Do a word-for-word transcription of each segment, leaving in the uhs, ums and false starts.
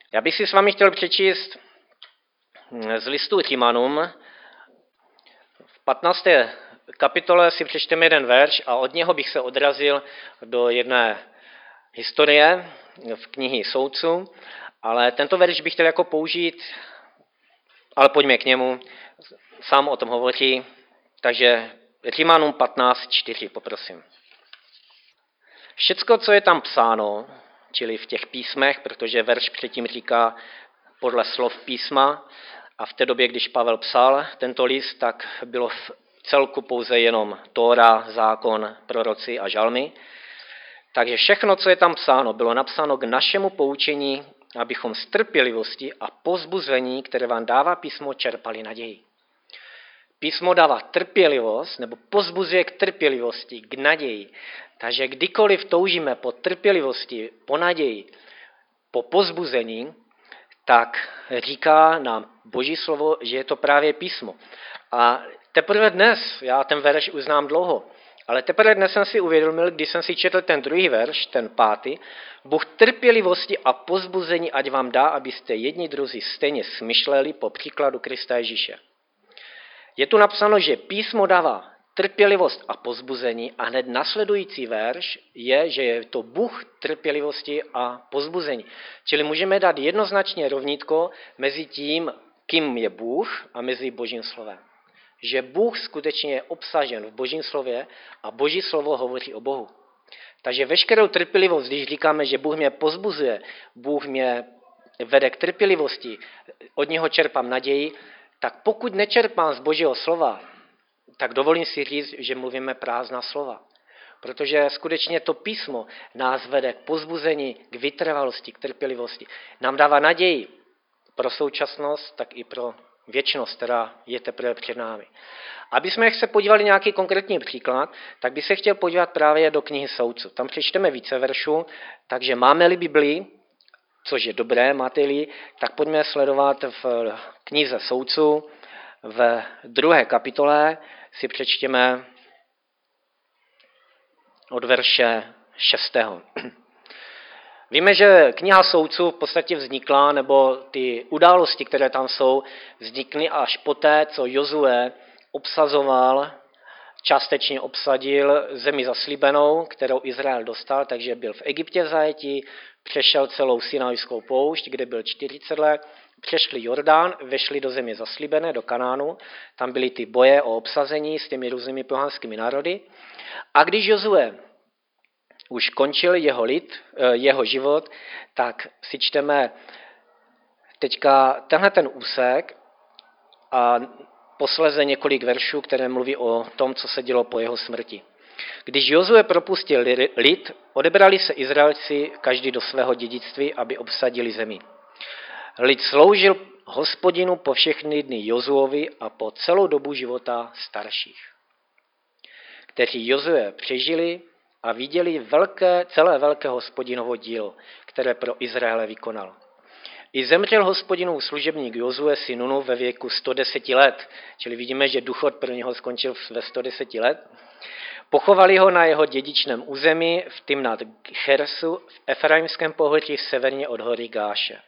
Já bych si s vámi chtěl přečíst z listu Římanům. V patnácté kapitole si přečteme jeden verš a od něho bych se odrazil do jedné historie v knihy Soudců, ale tento verš bych chtěl jako použít, ale pojďme k němu, sám o tom hovoří, takže Římanům patnáct čtyři, poprosím. Všecko, co je tam psáno, čili v těch písmech, protože verš předtím říká podle slov písma, a v té době, když Pavel psal tento list, tak bylo v celku pouze jenom Tóra, zákon, proroci a žalmy. Takže všechno, co je tam psáno, bylo napsáno k našemu poučení, abychom z trpělivosti a povzbuzení, které vám dává písmo, čerpali naději. Písmo dává trpělivost nebo povzbuzuje k trpělivosti, k naději. Takže kdykoliv toužíme po trpělivosti, po naději, po povzbuzení, tak říká nám Boží slovo, že je to právě písmo. A teprve dnes, já ten verš už znám dlouho, ale teprve dnes jsem si uvědomil, když jsem si četl ten druhý verš, ten pátý, Bůh trpělivosti a povzbuzení ať vám dá, abyste jedni druzí stejně smyšleli po příkladu Krista Ježíše. Je tu napsáno, že písmo dává trpělivost a povzbuzení a hned nasledující verš je, že je to Bůh trpělivosti a povzbuzení. Čili můžeme dát jednoznačně rovnítko mezi tím, kým je Bůh a mezi Božím slovem. Že Bůh skutečně je obsažen v Božím slově a Boží slovo hovoří o Bohu. Takže veškerou trpělivost, když říkáme, že Bůh mě povzbuzuje, Bůh mě vede k trpělivosti, od něho čerpám naději, tak pokud nečerpám z Božího slova, tak dovolím si říct, že mluvíme prázdná slova. Protože skutečně to písmo nás vede k povzbuzení, k vytrvalosti, k trpělivosti. Nám dává naději pro současnost, tak i pro věčnost, která je teprve před námi. Aby jsme se podívali nějaký konkrétní příklad, tak bych se chtěl podívat právě do knihy Soudců. Tam přečteme více veršů, takže máme-li Biblii, což je dobré, máte-li, tak pojďme sledovat v knize Soudců. V druhé kapitole si přečtěme od verše šestého. Víme, že kniha Soudců v podstatě vznikla, nebo ty události, které tam jsou, vznikly až poté, co Jozue obsazoval, částečně obsadil zemi zaslíbenou, kterou Izrael dostal, takže byl v Egyptě v zajetí, přešel celou Sinajskou poušť, kde byl čtyřicet let, přešli Jordán, vešli do země zaslíbené, do Kanánu, tam byly ty boje o obsazení s těmi různými pohanskými národy. A když Jozue už končil jeho lid, jeho život, tak si čteme teďka tenhle ten úsek a posléze několik veršů, které mluví o tom, co se dělo po jeho smrti. Když Jozue propustil lid, odebrali se Izraelci každý do svého dědictví, aby obsadili zemi. Lid sloužil Hospodinu po všechny dny Jozuovi a po celou dobu života starších, kteří Jozue přežili a viděli velké, celé velké Hospodinovo dílo, které pro Izraele vykonal. I zemřel Hospodinův služebník Jozue syn Nunu ve věku sto deset let, čili vidíme, že důchod pro něho skončil ve sto deset let. Pochovali ho na jeho dědičném území v Timnat Cheresu v Efraimském pohoří severně od hory Gáše.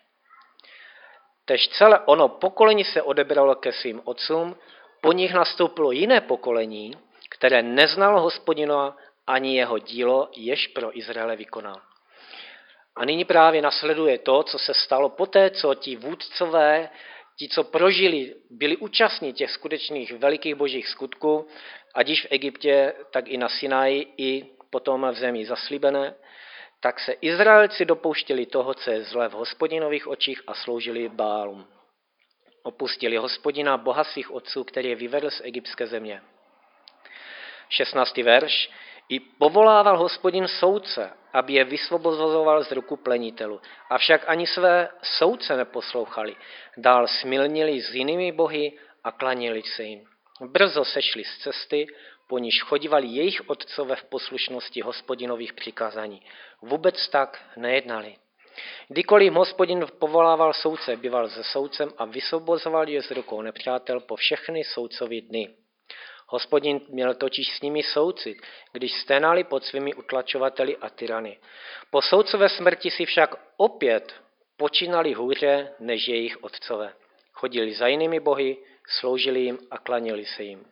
Tež celé ono pokolení se odebralo ke svým otcům, po nich nastoupilo jiné pokolení, které neznalo Hospodina ani jeho dílo, jež pro Izraele vykonal. A nyní právě nasleduje to, co se stalo poté, co ti vůdcové, ti, co prožili, byli účastní těch skutečných velikých božích skutků, ať již v Egyptě, tak i na Sinaji, i potom v zemi zaslíbené, tak se Izraelci dopouštěli toho, co je zlé v Hospodinových očích a sloužili Bálům. Opustili Hospodina, Boha svých otců, který je vyvedl z egyptské země. šestnáctý verš. I povolával Hospodin soudce, aby je vysvobozoval z ruku plenitelů. Avšak ani své soudce neposlouchali. Dál smilnili s jinými bohy a klaněli se jim. Brzo sešli z cesty, po níž chodívali jejich otcové v poslušnosti Hospodinových přikázání. Vůbec tak nejednali. Kdykoliv Hospodin povolával soudce, býval se soudcem a vysvobozoval je z rukou nepřátel po všechny soudcovy dny. Hospodin měl totiž s nimi soudci, když sténali pod svými utlačovateli a tyrany. Po soudcové smrti si však opět počínali hůře než jejich otcové. Chodili za jinými bohy, sloužili jim a klanili se jim.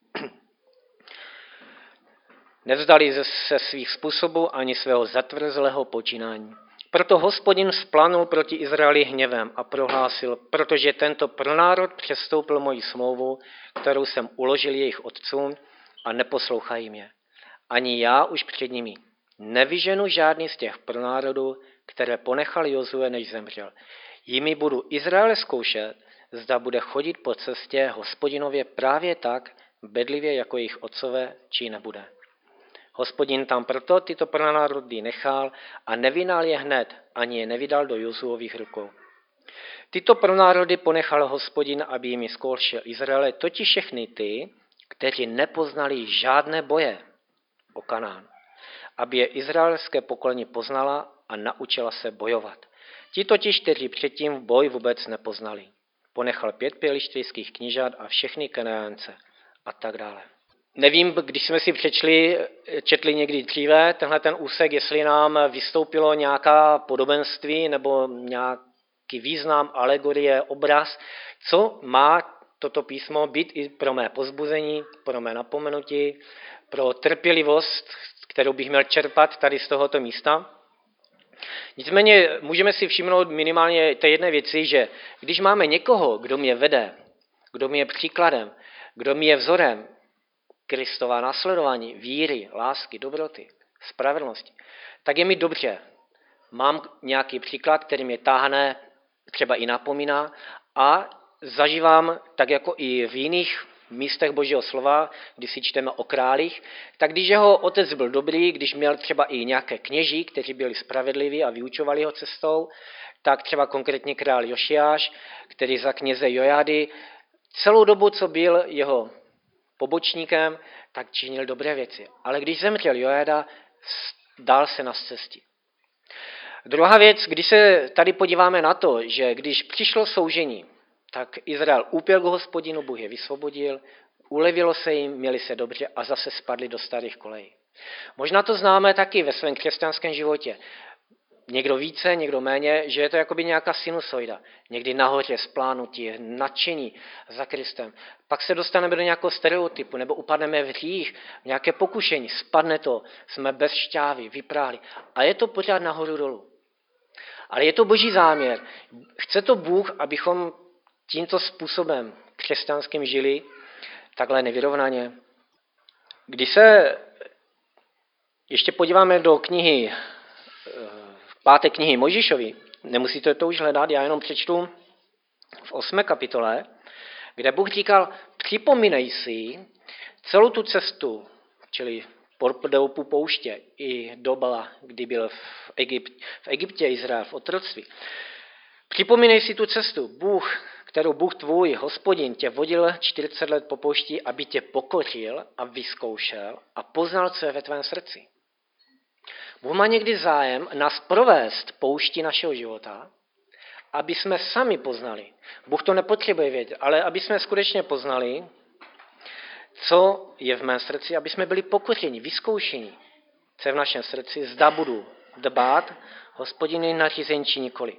Nevzdali se svých způsobů ani svého zatvrzlého počínání. Proto Hospodin vzplanul proti Izraeli hněvem a prohlásil, protože tento pronárod přestoupil moji smlouvu, kterou jsem uložil jejich otcům a neposlouchají mě. Ani já už před nimi nevyženu žádný z těch pronárodů, které ponechal Jozue, než zemřel. Jimi budu Izraele zkoušet, zda bude chodit po cestě Hospodinově právě tak bedlivě jako jejich otcové, či nebude. Hospodin tam proto tyto pronárody nechal a nevynal je hned, ani je nevydal do Jozuových rukou. Tyto pronárody ponechal Hospodin, aby jimi zkoušel Izraele, totiž všechny ty, kteří nepoznali žádné boje o Kanán, aby je izraelské pokolení poznala a naučila se bojovat. Ti totiž, kteří předtím boj vůbec nepoznali. Ponechal pět pělištvejských knížat a všechny Kanaánce a tak dále. Nevím, když jsme si přečli, četli někdy dříve tenhle ten úsek, jestli nám vystoupilo nějaká podobenství nebo nějaký význam, alegorie, obraz, co má toto písmo být i pro mé pozbuzení, pro mé napomenutí, pro trpělivost, kterou bych měl čerpat tady z tohoto místa. Nicméně můžeme si všimnout minimálně té jedné věci, že když máme někoho, kdo mě vede, kdo mě je příkladem, kdo mě je vzorem, Kristova následování, víry, lásky, dobroty, spravedlnosti, tak je mi dobře. Mám nějaký příklad, který mě táhne, třeba i napomíná a zažívám, tak jako i v jiných místech Božího slova, když si čteme o králích, tak když jeho otec byl dobrý, když měl třeba i nějaké kněží, kteří byli spravedliví a vyučovali ho cestou, tak třeba konkrétně král Jošiáš, který za kněze Jojády celou dobu, co byl jeho pobočníkem, tak činil dobré věci. Ale když zemřel Jojáda, dal se na cestě. Druhá věc, když se tady podíváme na to, že když přišlo soužení, tak Izrael úpěl k Hospodinu, Bůh je vysvobodil, ulevilo se jim, měli se dobře a zase spadli do starých kolejí. Možná to známe taky ve svém křesťanském životě. Někdo více, někdo méně, že je to jakoby nějaká sinusoida. Někdy nahoře splánutí, nadšení za Kristem. Pak se dostaneme do nějakého stereotypu, nebo upadneme v hřích, v nějaké pokušení, spadne to, jsme bez šťávy, vypráli. A je to pořád nahoru dolů. Ale je to Boží záměr. Chce to Bůh, abychom tímto způsobem křesťanským žili, takhle nevyrovnaně. Když se ještě podíváme do knihy, páté knihy Mojžíšovi, nemusíte to už hledat, já jenom přečtu v osmé kapitole, kde Bůh říkal, připomínej si celou tu cestu, čili po dobu pouště i doba, kdy byl v, Egypt, v Egyptě Izrael v otroctví. Připomínej si tu cestu, Bůh, kterou Bůh tvůj, Hospodin, tě vodil čtyřicet let po poušti, aby tě pokořil a vyzkoušel a poznal, co je ve tvém srdci. Bůh má někdy zájem nás provést poušti našeho života, aby jsme sami poznali. Bůh to nepotřebuje vědět, ale aby jsme skutečně poznali, co je v mém srdci, aby jsme byli pokořeni, vyzkoušeni, co je v našem srdci, zda budu dbát Hospodiny nařízení či nikoli.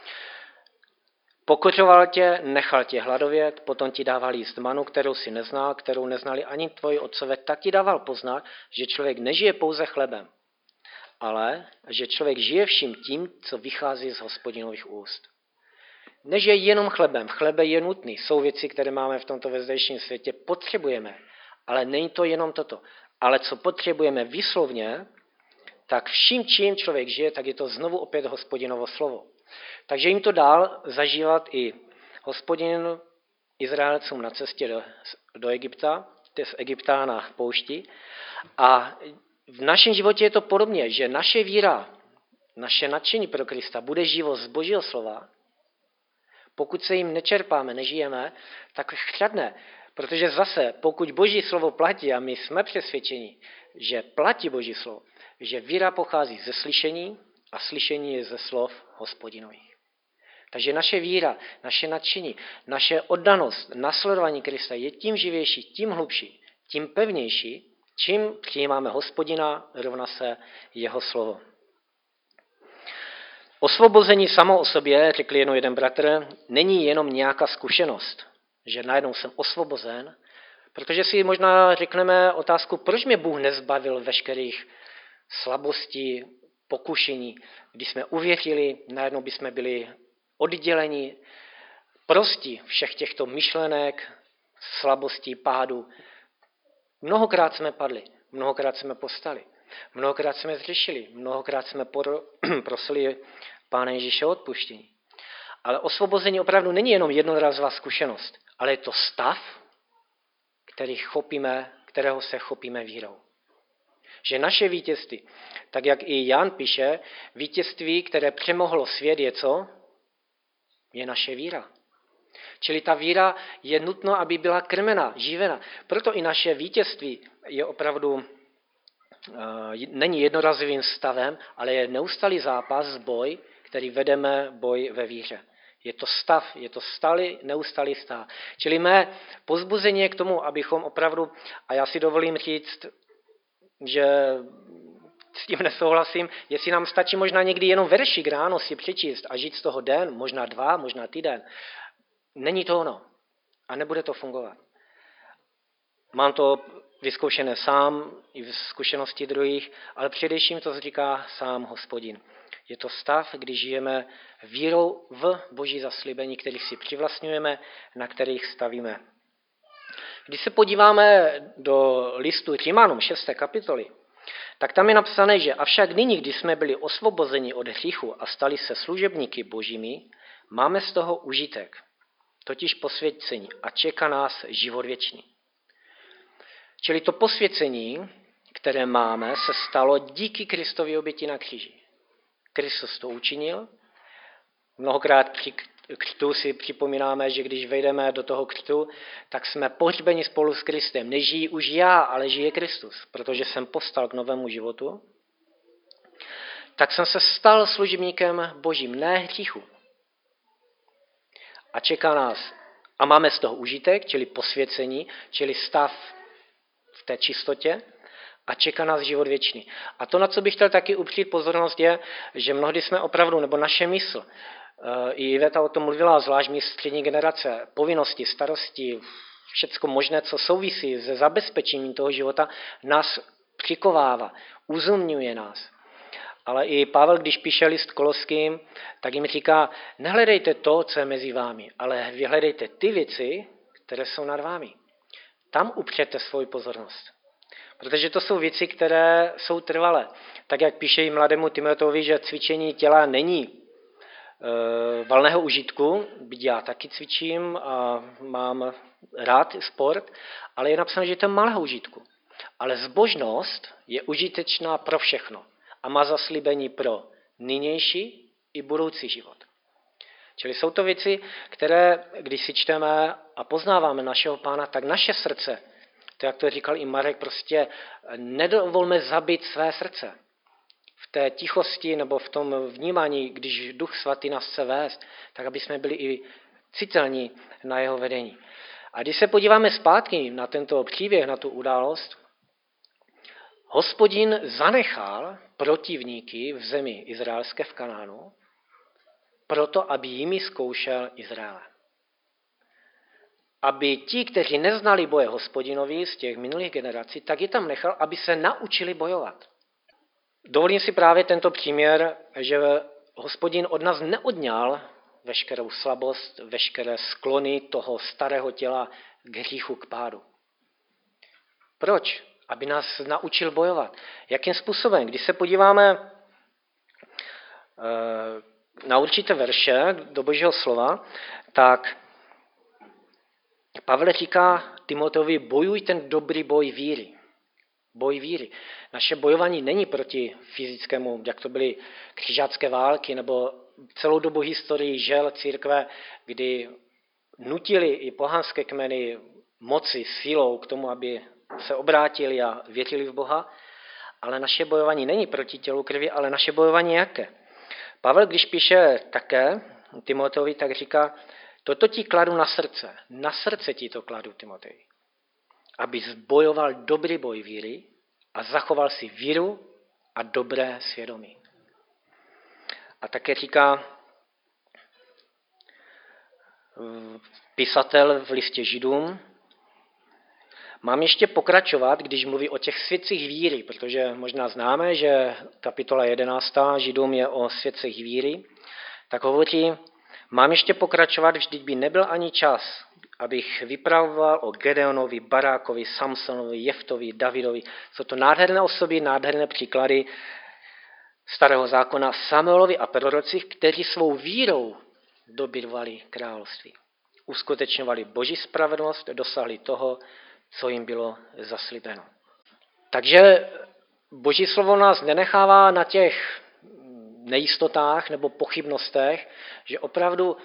Pokořoval tě, nechal tě hladovět, potom ti dával jíst manu, kterou si neznal, kterou neznali ani tvoji otcové, tak ti dával poznat, že člověk nežije pouze chlebem, ale že člověk žije vším tím, co vychází z Hospodinových úst. Nežije jenom chlebem, chlebe je nutný, jsou věci, které máme v tomto vezdejším světě, potřebujeme, ale není to jenom toto. Ale co potřebujeme výslovně, tak vším, čím člověk žije, tak je to znovu opět Hospodinovo slovo. Takže jim to dál zažívat i Hospodin Izraelcům na cestě do, do Egypta, z Egypta na poušti. A v našem životě je to podobně, že naše víra, naše nadšení pro Krista bude život z Božího slova. Pokud se jim nečerpáme, nežijeme, tak chřadne. Protože zase, pokud Boží slovo platí a my jsme přesvědčeni, že platí Boží slovo, že víra pochází ze slyšení a slyšení je ze slov Hospodinových. Takže naše víra, naše nadšení, naše oddanost, nasledování Krista je tím živější, tím hlubší, tím pevnější, čím přijímáme Hospodina, rovna se jeho slovo. Osvobození samo o sobě, řekl jednou jeden bratr, není jenom nějaká zkušenost, že najednou jsem osvobozen, protože si možná řekneme otázku, proč mě Bůh nezbavil veškerých slabostí, pokušení. Když jsme uvěřili, najednou bychom byli odděleni, prosti všech těchto myšlenek, slabostí, pádů. Mnohokrát jsme padli, mnohokrát jsme povstali, mnohokrát jsme zřešili, mnohokrát jsme prosili Pána Ježíše o odpuštění. Ale osvobození opravdu není jenom jednorazová zkušenost, ale je to stav, který chopíme, kterého se chopíme vírou. Že naše vítězství, tak jak i Jan píše, vítězství, které přemohlo svět, je co? Je naše víra. Čili ta víra je nutno, aby byla krmena, živena. Proto i naše vítězství je opravdu, není jednorazovým stavem, ale je neustálý zápas, boj, který vedeme, boj ve víře. Je to stav, je to stály, neustálý stav. Čili mé povzbuzení je k tomu, abychom opravdu, a já si dovolím říct, že s tím nesouhlasím, jestli nám stačí možná někdy jenom veršík ráno si přečíst a žít z toho den, možná dva, možná týden. Není to ono. A nebude to fungovat. Mám to vyzkoušené sám, i v zkušenosti druhých, ale především to říká sám Hospodin. Je to stav, kdy žijeme vírou v Boží zaslíbení, kterých si přivlastňujeme, na kterých stavíme. Když se podíváme do listu Římanům šesté kapitoly, tak tam je napsané, že avšak nyní, když jsme byli osvobozeni od hříchu a stali se služebníky božími, máme z toho užitek, totiž posvěcení, a čeká nás život věčný. Čili to posvěcení, které máme, se stalo díky Kristově oběti na kříži. Kristus to učinil. Mnohokrát při křtu si připomínáme, že když vejdeme do toho křtu, tak jsme pohřbeni spolu s Kristem. Nežijí už já, ale žije Kristus, protože jsem povstal k novému životu. Tak jsem se stal služebníkem Božím, ne hříchu. A čeká nás, a máme z toho užitek, čili posvěcení, čili stav v té čistotě, a čeká nás život věčný. A to, na co bych chtěl taky upřít pozornost, je, že mnohdy jsme opravdu, nebo naše mysl, i Iveta o tom mluvila, zvlášť my střední generace, povinnosti, starosti, všecko možné, co souvisí se zabezpečením toho života, nás přikovává, uzumňuje nás. Ale i Pavel, když píše list Koloským, tak jim říká, nehledejte to, co je mezi vámi, ale vyhledejte ty věci, které jsou nad vámi. Tam upřete svou pozornost. Protože to jsou věci, které jsou trvalé. Tak jak píše i mladému Timoteovi, že cvičení těla není e, valného užitku, byť já taky cvičím a mám rád sport, ale je napsáno, že je to malého užitku. Ale zbožnost je užitečná pro všechno a má zaslíbení pro nynější i budoucí život. Čili jsou to věci, které, když si čteme a poznáváme našeho Pána, tak naše srdce, to jak to říkal i Marek, prostě nedovolme zabít své srdce. V té tichosti nebo v tom vnímání, když Duch Svatý nás chce vést, tak aby jsme byli i citelní na jeho vedení. A když se podíváme zpátky na tento příběh, na tu událost, Hospodin zanechal protivníky v zemi izraelské v Kanánu, proto, aby jimi zkoušel Izraele. Aby ti, kteří neznali boje Hospodinovi z těch minulých generací, tak je tam nechal, aby se naučili bojovat. Dovolím si právě tento příměr, že Hospodin od nás neodňal veškerou slabost, veškeré sklony toho starého těla k hříchu, k pádu. Proč? Aby nás naučil bojovat. Jakým způsobem? Když se podíváme na určité verše do Božího slova, tak Pavel říká Timoteovi, bojuj ten dobrý boj víry. Boj víry. Naše bojování není proti fyzickému, jak to byly křižácké války, nebo celou dobu historii žel církve, kdy nutili i pohanské kmeny moci, silou k tomu, aby se obrátili a věřili v Boha. Ale naše bojování není proti tělu krvi, ale naše bojování je jaké? Pavel, když píše také Timoteovi, tak říká, toto ti kladu na srdce. Na srdce ti to kladu, Timotej. Abys bojoval dobrý boj víry a zachoval si víru a dobré svědomí. A také říká pisatel v listě Židům, mám ještě pokračovat, když mluví o těch svědcích víry, protože možná známe, že kapitola jedenáctá Židům je o svědcích víry, tak hovoří, mám ještě pokračovat, vždyť by nebyl ani čas, abych vypravoval o Gedeonovi, Barákovi, Samsonovi, Jeftovi, Davidovi. Jsou to nádherné osoby, nádherné příklady starého zákona, Samuelovi a prorocích, kteří svou vírou dobývali království. Uskutečňovali boží spravedlnost, dosáhli toho, co jim bylo zaslíbeno. Takže boží slovo nás nenechává na těch nejistotách nebo pochybnostech, že opravdu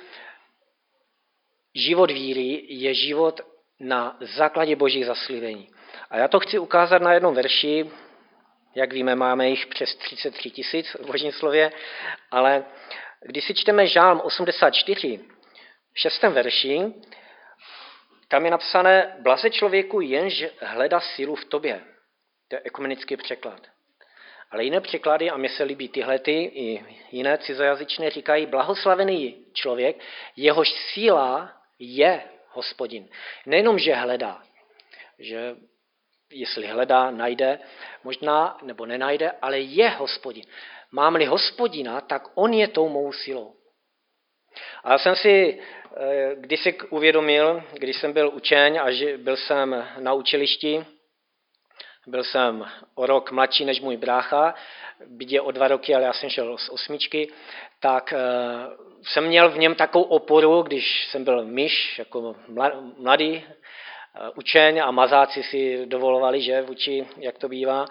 život víry je život na základě božích zaslíbení. A já to chci ukázat na jednom verši, jak víme, máme jich přes třicet tři tisíc v božím slově, ale když si čteme Žálm osmdesát čtyři, v šestém verši, tam je napsané, blaze člověku, jenž hledá sílu v tobě. To je ekumenický překlad. Ale jiné překlady, a mně se líbí tyhle, ty, i jiné cizojazyčné, říkají, blahoslavený člověk, jehož síla je Hospodin. Nejenom, že hledá, že jestli hledá, najde, možná, nebo nenajde, ale je Hospodin. Mám-li Hospodina, tak on je tou mou silou. A já jsem si kdysi uvědomil, když jsem byl učeň a byl jsem na učilišti, byl jsem o rok mladší než můj brácha, byť je o dva roky, ale já jsem šel z osmičky, tak jsem měl v něm takovou oporu, když jsem byl myš, jako mladý učeň a mazáci si dovolovali, že vůči, jak to bývá,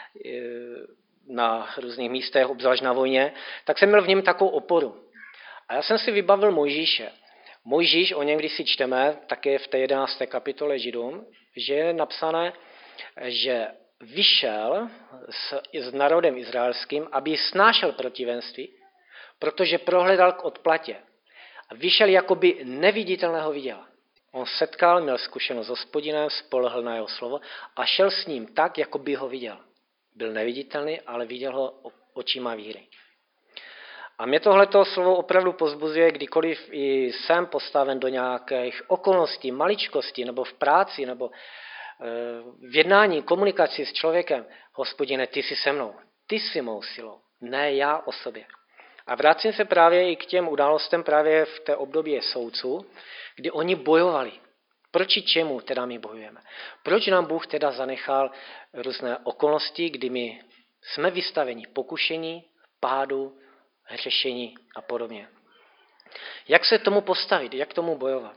na různých místech, obzvlášť na vojně, tak jsem měl v něm takovou oporu. A já jsem si vybavil Mojžíše. Mojžíš, o něm, když si čteme, také v té jedenácté kapitole Židům, že je napsané, že vyšel s, s národem izraelským, aby snášel protivenství, protože prohledal k odplatě. A vyšel, jakoby neviditelného viděl. On setkal, měl zkušenost s Hospodinem, spolehl na jeho slovo a šel s ním tak, jako by ho viděl. Byl neviditelný, ale viděl ho očima víry. A mě tohleto slovo opravdu pozbuzuje, kdykoliv i jsem postaven do nějakých okolností, maličkostí, nebo v práci, nebo v jednání, komunikaci s člověkem. Hospodine, ty jsi se mnou, ty jsi mou silou, ne já o sobě. A vracím se právě i k těm událostem právě v té období soudců, kdy oni bojovali. Proč i čemu teda my bojujeme? Proč nám Bůh teda zanechal různé okolnosti, kdy my jsme vystaveni pokušení, pádu, hřešení a podobně. Jak se tomu postavit? Jak tomu bojovat?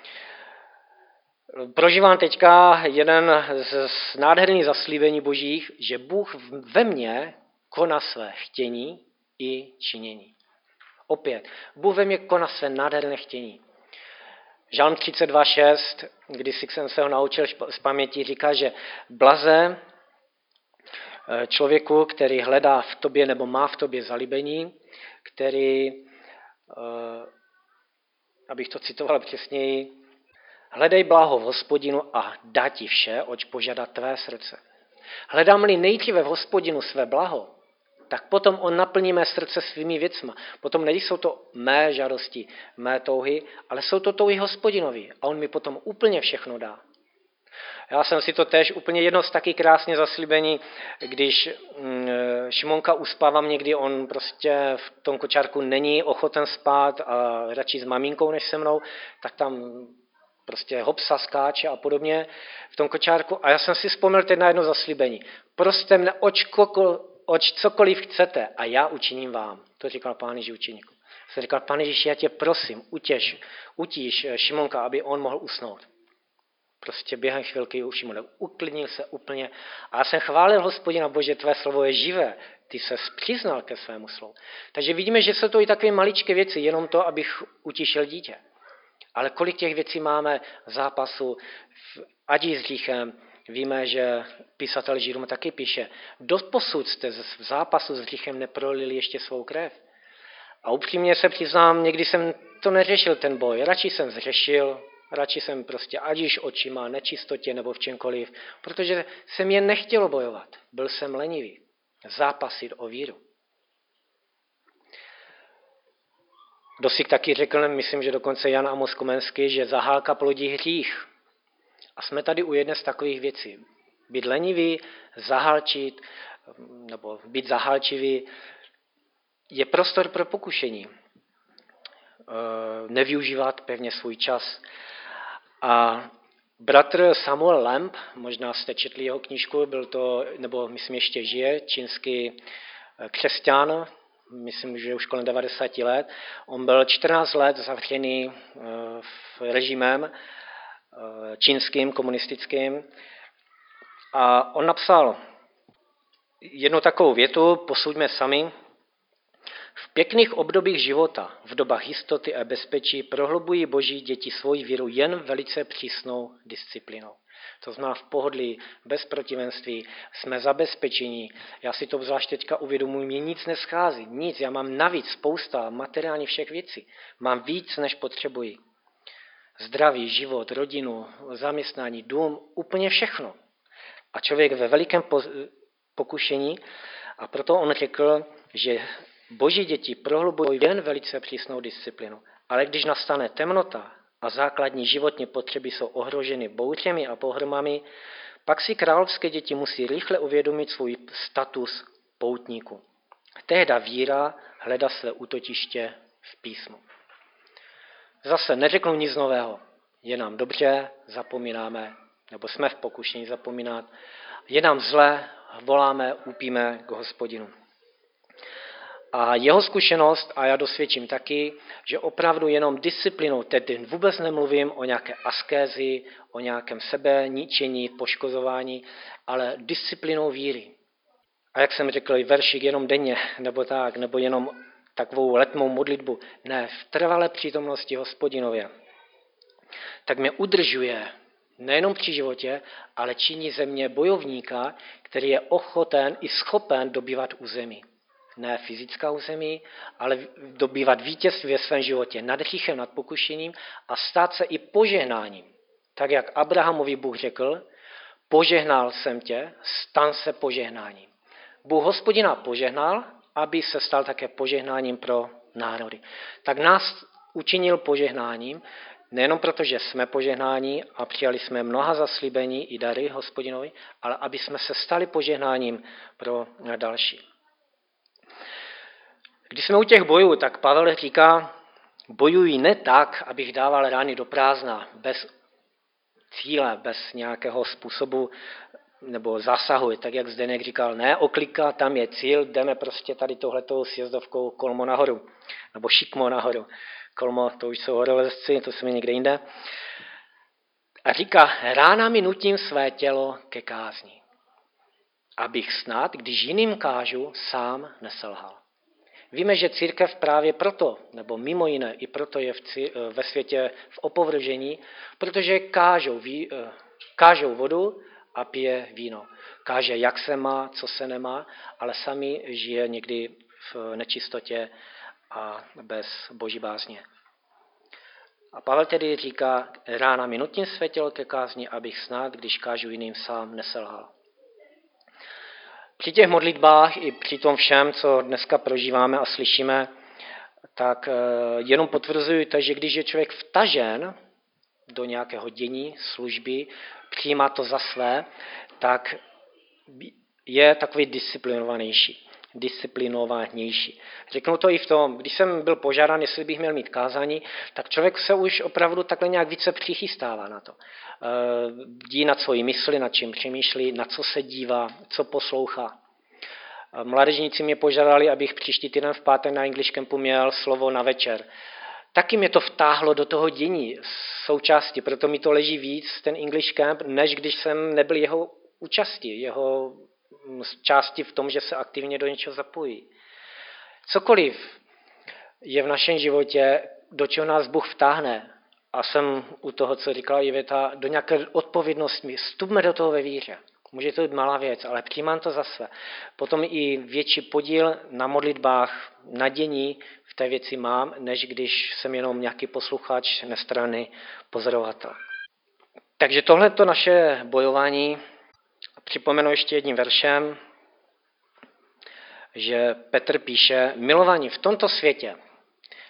Prožívám teďka jeden z nádherných zaslíbení božích, že Bůh ve mně koná své chtění i činění. Opět, Bůh ve mně koná své nádherné chtění. Žálm třicet dva šest, když jsem se ho naučil z paměti, říká, že blaze člověku, který hledá v tobě nebo má v tobě zalíbení, který, abych to citoval přesněji, hledej bláho v Hospodinu a dá ti vše, oč požádá tvé srdce. Hledám-li nejdříve v Hospodinu své blaho, tak potom on naplní mé srdce svými věcma. Potom nejsou to mé žádosti, mé touhy, ale jsou to touhy Hospodinovi a on mi potom úplně všechno dá. Já jsem si to též úplně jedno z taky krásně zaslíbení, když Šimonka uspávám někdy, on prostě v tom kočárku není ochoten spát a radši s maminkou než se mnou, tak tam prostě hopsa, skáče a podobně v tom kočárku. A já jsem si vzpomněl teď na jedno zaslíbení. Proste mne oč, koko, oč cokoliv chcete a já učiním vám. To říkal Pán Ježíš učeníku. Jsem říkal, Pane Ježíši, já tě prosím, utěž, utíš Šimonka, aby on mohl usnout. Prostě během chvilky už mu uklidnil se úplně. A já jsem chválil Hospodina, Bože, tvé slovo je živé. Ty se přiznal ke svému slovu. Takže vidíme, že jsou to i takové maličké věci, jenom to, abych utišil dítě. Ale kolik těch věcí máme v zápasu, ať i s hříchem, víme, že písatel Židům taky píše, doposud jste v zápasu s hříchem neprolili ještě svou krev. A upřímně se přiznám, někdy jsem to neřešil ten boj, radši jsem zřešil, radši jsem prostě ať již očima, nečistotě nebo v čemkoliv, protože jsem jen nechtěl bojovat, byl jsem lenivý, zápasit o víru. Kdo si taky řekl, myslím, že dokonce Jan Amos Komenský, že zahálka plodí hřích. A jsme tady u jedné z takových věcí. Být lenivý, zahalčit, nebo být zahalčivý, je prostor pro pokušení. Nevyužívat pevně svůj čas. A bratr Samuel Lamb, možná jste četli jeho knížku, byl to, nebo myslím ještě žije, čínský křesťan, myslím, že už kolem devadesát let. On byl čtrnáct let zavřený v režimem čínským, komunistickým. A on napsal jednu takovou větu, posuďme sami. V pěkných obdobích života, v dobách jistoty a bezpečí prohlubují boží děti svoji víru jen velice přísnou disciplinou. To znamená v pohodlí, bez protivenství, jsme zabezpečení. Já si to zvlášť teďka uvědomuji, mě nic neschází, nic. Já mám navíc spousta materiálních všech věcí. Mám víc, než potřebuji. Zdraví, život, rodinu, zaměstnání, dům, úplně všechno. A člověk ve velikém pokušení, a proto on řekl, že boží děti prohlubují jen velice přísnou disciplinu. Ale když nastane temnota a základní životní potřeby jsou ohroženy bouřemi a pohromami, pak si královské děti musí rychle uvědomit svůj status poutníku. Tehda víra hledá své útočiště v písmu. Zase neřeknu nic nového. Je nám dobře, zapomínáme, nebo jsme v pokušení zapomínat. Je nám zle, voláme, úpíme k Hospodinu. A jeho zkušenost, a já dosvědčím taky, že opravdu jenom disciplinou, tedy vůbec nemluvím o nějaké askézi, o nějakém sebeničení, poškozování, ale disciplinou víry. A jak jsem řekl, veršik jenom denně, nebo tak, nebo jenom takovou letmou modlitbu, ne, v trvalé přítomnosti Hospodinově, tak mě udržuje nejenom při životě, ale činí ze mě bojovníka, který je ochoten i schopen dobývat území. Ne fyzická území, ale dobývat vítězství ve svém životě nad hříchem, nad pokušením a stát se i požehnáním. Tak jak Abrahamovi Bůh řekl, požehnal jsem tě, stan se požehnáním. Bůh Hospodina požehnal, aby se stal také požehnáním pro národy. Tak nás učinil požehnáním, nejenom proto, že jsme požehnáni a přijali jsme mnoha zaslíbení i dary Hospodinovi, ale aby jsme se stali požehnáním pro další. Když jsme u těch bojů, tak Pavel říká, bojuji ne tak, abych dával rány do prázdna, bez cíle, bez nějakého způsobu nebo zásahu. Tak jak Zdeněk říkal, ne, oklika, tam je cíl, jdeme prostě tady tohletou sjezdovkou Kolmo nahoru, nebo Šikmo nahoru. Kolmo, to už jsou horolezci, to jsme někde jinde. A říká, ránami nutím své tělo ke kázni, abych snad, když jiným kážu, sám neselhal. Víme, že církev právě proto, nebo mimo jiné i proto je v cí, ve světě v opovržení, protože kážou, ví, kážou vodu a pije víno. Káže, jak se má, co se nemá, ale sami žije někdy v nečistotě a bez boží bázně. A Pavel tedy říká, rána mi nutím své tělo ke kázni, abych snad, když kážu jiným, sám neselhal. Při těch modlitbách i při tom všem, co dneska prožíváme a slyšíme, tak jenom potvrzuji to, že když je člověk vtažen do nějakého dění, služby, přijímá to za své, tak je takový disciplinovanější. disciplinovanější. Řeknu to i v tom, když jsem byl požádán, jestli bych měl mít kázání, tak člověk se už opravdu takhle nějak více přichystává na to. Dí nad svojí mysli, nad čím přemýšlí, na co se dívá, co poslouchá. Mládežníci mě požádali, abych příští týden v pátek na English Campu měl slovo na večer. Taky mě to vtáhlo do toho dění součástí, proto mi to leží víc, ten English Camp, než když jsem nebyl jeho účastí, jeho části v tom, že se aktivně do něčeho zapojí. Cokoliv je v našem životě, do čeho nás Bůh vtáhne, a jsem u toho, co říkala Iveta, do nějaké odpovědnosti, vstupme do toho ve víře. Může to být malá věc, ale přijímám to za své. Potom i větší podíl na modlitbách, na dění v té věci mám, než když jsem jenom nějaký posluchač, nestranný pozorovatel. Takže tohleto naše bojování připomenu ještě jedním veršem, že Petr píše, milovaní v tomto světě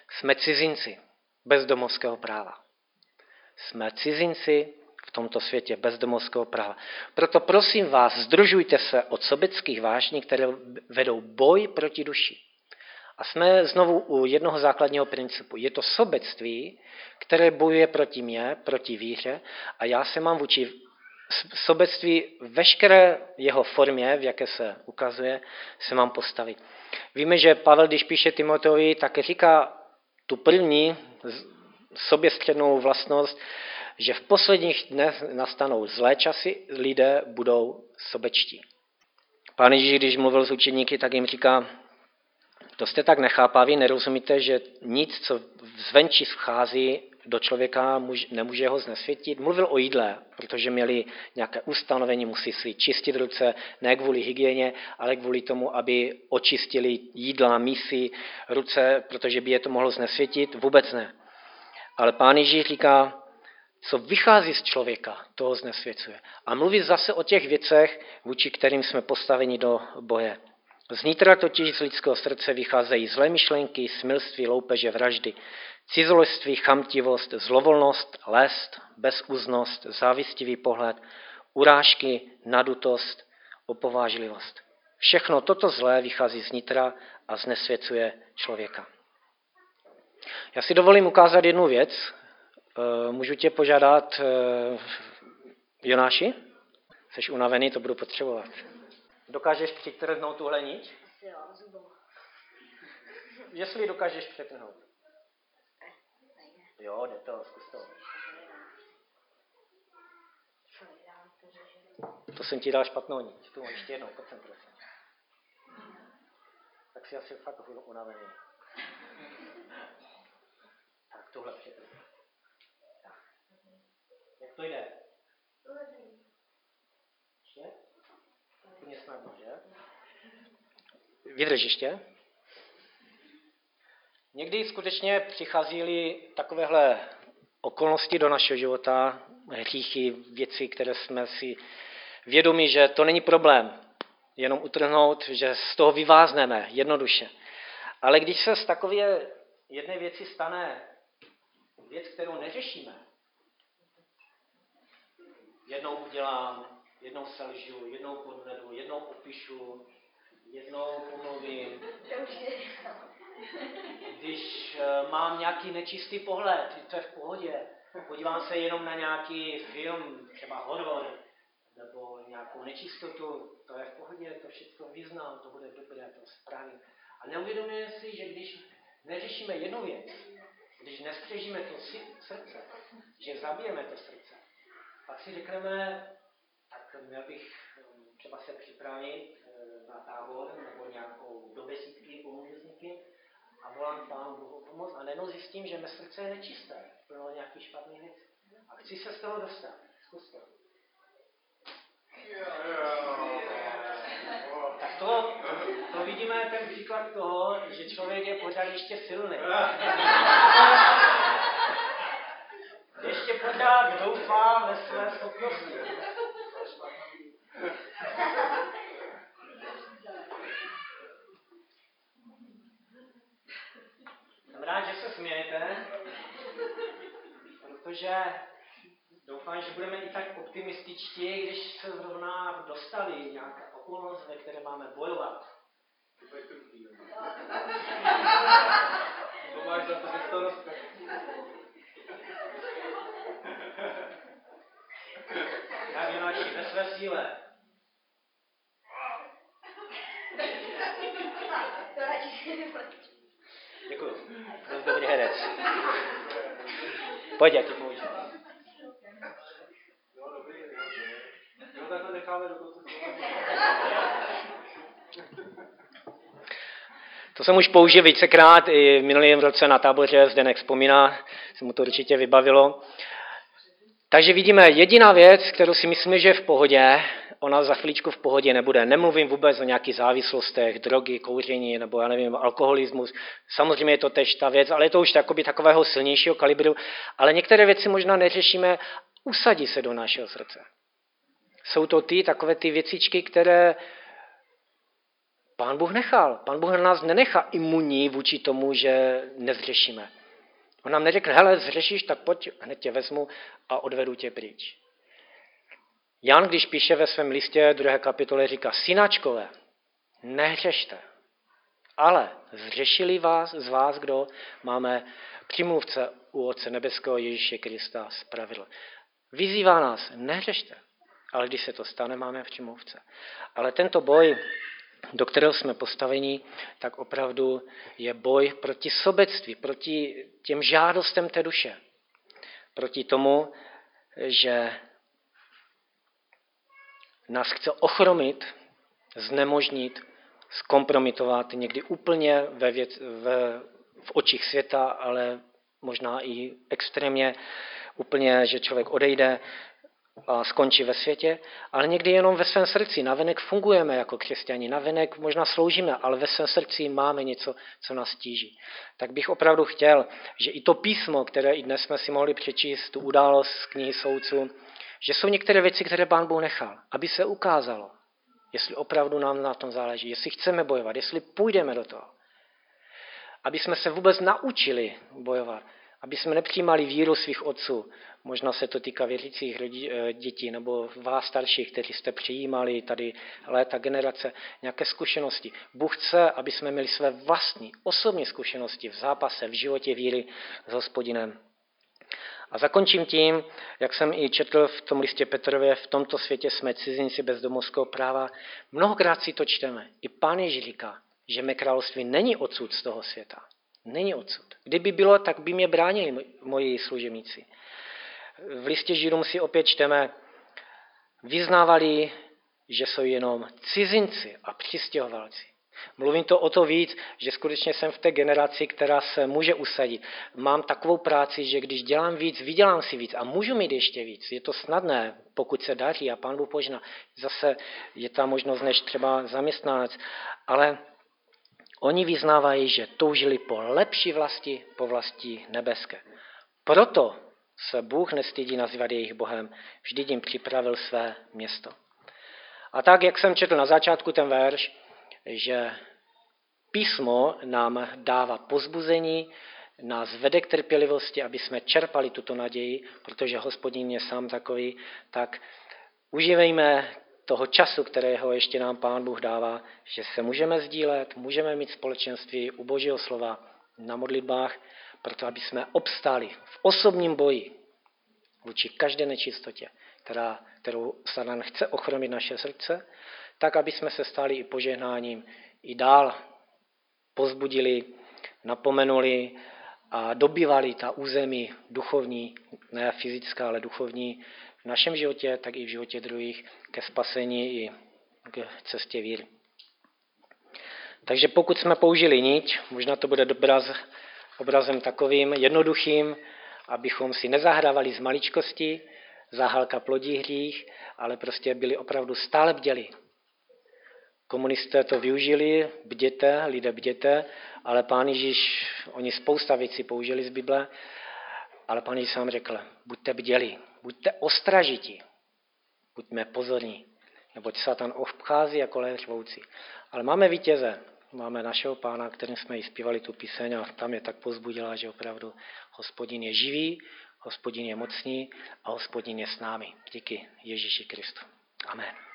Jsme cizinci bez domovského práva. Jsme cizinci v tomto světě bez domovského práva. Proto prosím vás, združujte se od sobeckých vášní, které vedou boj proti duši. A jsme znovu u jednoho základního principu. Je to sobectví, které bojuje proti mně, proti víře a já se mám vůči sobectví veškeré jeho formě, v jaké se ukazuje, se mám postavit. Víme, že Pavel, když píše Timoteovi, tak říká tu první soběstřednou vlastnost, že v posledních dnech nastanou zlé časy, lidé budou sobečtí. Pán Ježíš, když mluvil s učeníky, tak jim říká, to jste tak nechápaví, nerozumíte, že nic, co zvenčí vchází do člověka, nemůže ho znesvětit. Mluvil o jídle, protože měli nějaké ustanovení, musí si čistit ruce, ne kvůli hygieně, ale kvůli tomu, aby očistili jídla, mísy, ruce, protože by je to mohlo znesvětit. Vůbec ne. Ale Pán Ježíš říká, co vychází z člověka, toho znesvěcuje. A mluví zase o těch věcech, vůči kterým jsme postaveni do boje. Znitra totiž z lidského srdce vycházejí zlé myšlenky, smilství, loupeže, vraždy, cizoloství, chamtivost, zlovolnost, lest, bezúznost, závistivý pohled, urážky, nadutost, opovážlivost. Všechno toto zlé vychází z nitra a znesvěcuje člověka. Já si dovolím ukázat jednu věc. Můžu tě požádat, Jonáši? Jsi unavený, to budu potřebovat. Dokážeš přitrhnout tuhle niť? Jestli dokážeš přetrhnout. Jo, jde to, zkus to. To jsem ti dal špatnou niť. Tu ještě jednou, pojď sem, prosím. Tak si asi fakt unavený. Tak, tohle přetrhnout. Jak to jde? Ještě? Úplně snadno, že? Vydrž ještě. Někdy skutečně přichází takovéhle okolnosti do našeho života, hříchy, věci, které jsme si vědomí, že to není problém. Jenom utrhnout, že z toho vyvázneme jednoduše. Ale když se z takové jedné věci stane věc, kterou neřešíme, jednou udělám, jednou selžu, jednou podvedu, jednou opíšu, jednou pomluvím. Když mám nějaký nečistý pohled, to je v pohodě. Podívám se jenom na nějaký film, třeba horor, nebo nějakou nečistotu, to je v pohodě, to všechno vyznám, to bude dobré, to spravím. A neuvědomujeme si, že když neřešíme jednu věc, když nestřežíme to srdce, že zabijeme to srdce, pak si řekneme, tak měl bych třeba se připravit na tábor nebo nějakou do besídky, pomůžu s někým a volám Pánu Bohu pomoc a najednou zjistím, že mé srdce je nečisté, plno nějaký špatný věc. A chci se z toho dostat. Zkus to. Tak to, to vidíme ten příklad toho, že člověk je pořád ještě silný. Ještě pořád doufá ve své schopnosti. Jsem rád, že se smějete, protože doufám, že budeme i tak optimističtí, když se zrovna dostali nějaká okolnost, ve které máme bojovat. To máš za to, že to roste. Tak Jonáši, ve své síle. Děkuju. Byl dobrý herec. Pojď, já ti pomůžu. Jo, dobrý. Jo, tak to necháme do konce. To jsem už použil vícekrát, i v minulém roce na táboře, Zdenek vzpomíná, se mu to určitě vybavilo. Takže vidíme, jediná věc, kterou si myslíme, že je v pohodě, ona za chvíličku v pohodě nebude. Nemluvím vůbec o nějakých závislostech, drogy, kouření nebo já nevím, alkoholismus. Samozřejmě je to tež ta věc, ale je to už takoby takového silnějšího kalibru. Ale některé věci možná neřešíme, usadí se do našeho srdce. Jsou to ty takové ty věcičky, které Pán Bůh nechal. Pán Bůh nás nenechá imunní vůči tomu, že nezřešíme. On nám neřekne, hele, zřešíš, tak pojď, hned tě vezmu a odvedu tě pryč. Jan, když píše ve svém listě druhé kapitole, říká, synáčkové, nehřešte, ale zřešili vás, z vás, kdo máme přímluvce u Otce nebeského Ježíše Krista spravedl. Vyzývá nás, nehřešte, ale když se to stane, máme přímluvce. Ale tento boj, do kterého jsme postaveni, tak opravdu je boj proti sobectví, proti těm žádostem té duše. Proti tomu, že nás chce ochromit, znemožnit, zkompromitovat někdy úplně ve věc, ve, v očích světa, ale možná i extrémně úplně, že člověk odejde a skončí ve světě, ale někdy jenom ve svém srdci. Navenek fungujeme jako křesťani, navenek možná sloužíme, ale ve svém srdci máme něco, co nás tíží. Tak bych opravdu chtěl, že i to písmo, které i dnes jsme si mohli přečíst, tu událost z knihy Soudců, že jsou některé věci, které Pán Bůh nechal, aby se ukázalo, jestli opravdu nám na tom záleží, jestli chceme bojovat, jestli půjdeme do toho. Aby jsme se vůbec naučili bojovat, aby jsme nepřijímali víru svých otců. Možná se to týká věřících dětí nebo vás starších, kteří jste přijímali tady léta generace, nějaké zkušenosti. Bůh chce, aby jsme měli své vlastní osobní zkušenosti v zápase, v životě víry s Hospodinem. A zakončím tím, jak jsem i četl v tom listě Petrově, v tomto světě jsme cizinci bez domovského práva. Mnohokrát si to čteme. I Pán Ježíš říká, že mé království není odsud z toho světa. Není odsud. Kdyby bylo, tak by mě bránili moji služebníci. V listě Židům si opět čteme, vyznávali, že jsou jenom cizinci a přistěhovalci. Mluvím to o to víc, že skutečně jsem v té generaci, která se může usadit. Mám takovou práci, že když dělám víc, vydělám si víc a můžu mít ještě víc. Je to snadné, pokud se daří a Pán Bůh požná. Zase je ta možnost než třeba zaměstnanec, ale oni vyznávají, že toužili po lepší vlasti, po vlasti nebeské. Proto se Bůh nestydí nazývat jejich Bohem, vždy jim připravil své město. A tak, jak jsem četl na začátku ten verš, že písmo nám dává pozbuzení, nás vede k trpělivosti, aby jsme čerpali tuto naději, protože Hospodin je sám takový, tak užívejme toho času, kterého ještě nám Pán Bůh dává, že se můžeme sdílet, můžeme mít společenství u Božího slova na modlitbách, proto aby jsme obstáli v osobním boji vůči každé nečistotě, která, kterou Satan chce ochromit naše srdce, tak, aby jsme se stali i požehnáním, i dál pozbudili, napomenuli a dobývali ta území duchovní, ne fyzická, ale duchovní v našem životě, tak i v životě druhých ke spasení i k cestě víry. Takže pokud jsme použili niť, možná to bude obraz, obrazem takovým jednoduchým, abychom si nezahrávali z maličkosti, záhalka plodí hřích, ale prostě byli opravdu stále bděli. Komunisté to využili, bděte, lidé bděte, ale Pán Ježíš, oni spousta věcí použili z Bible, ale Pán Ježíš sám řekl, buďte bděli, buďte ostražití, buďme pozorní, neboť Satan obchází jako lev řvoucí. Ale máme vítěze, máme našeho Pána, kterým jsme i zpívali tu píseň a tam je tak pozbudila, že opravdu Hospodin je živý, Hospodin je mocný a Hospodin je s námi. Díky Ježíši Kristu. Amen.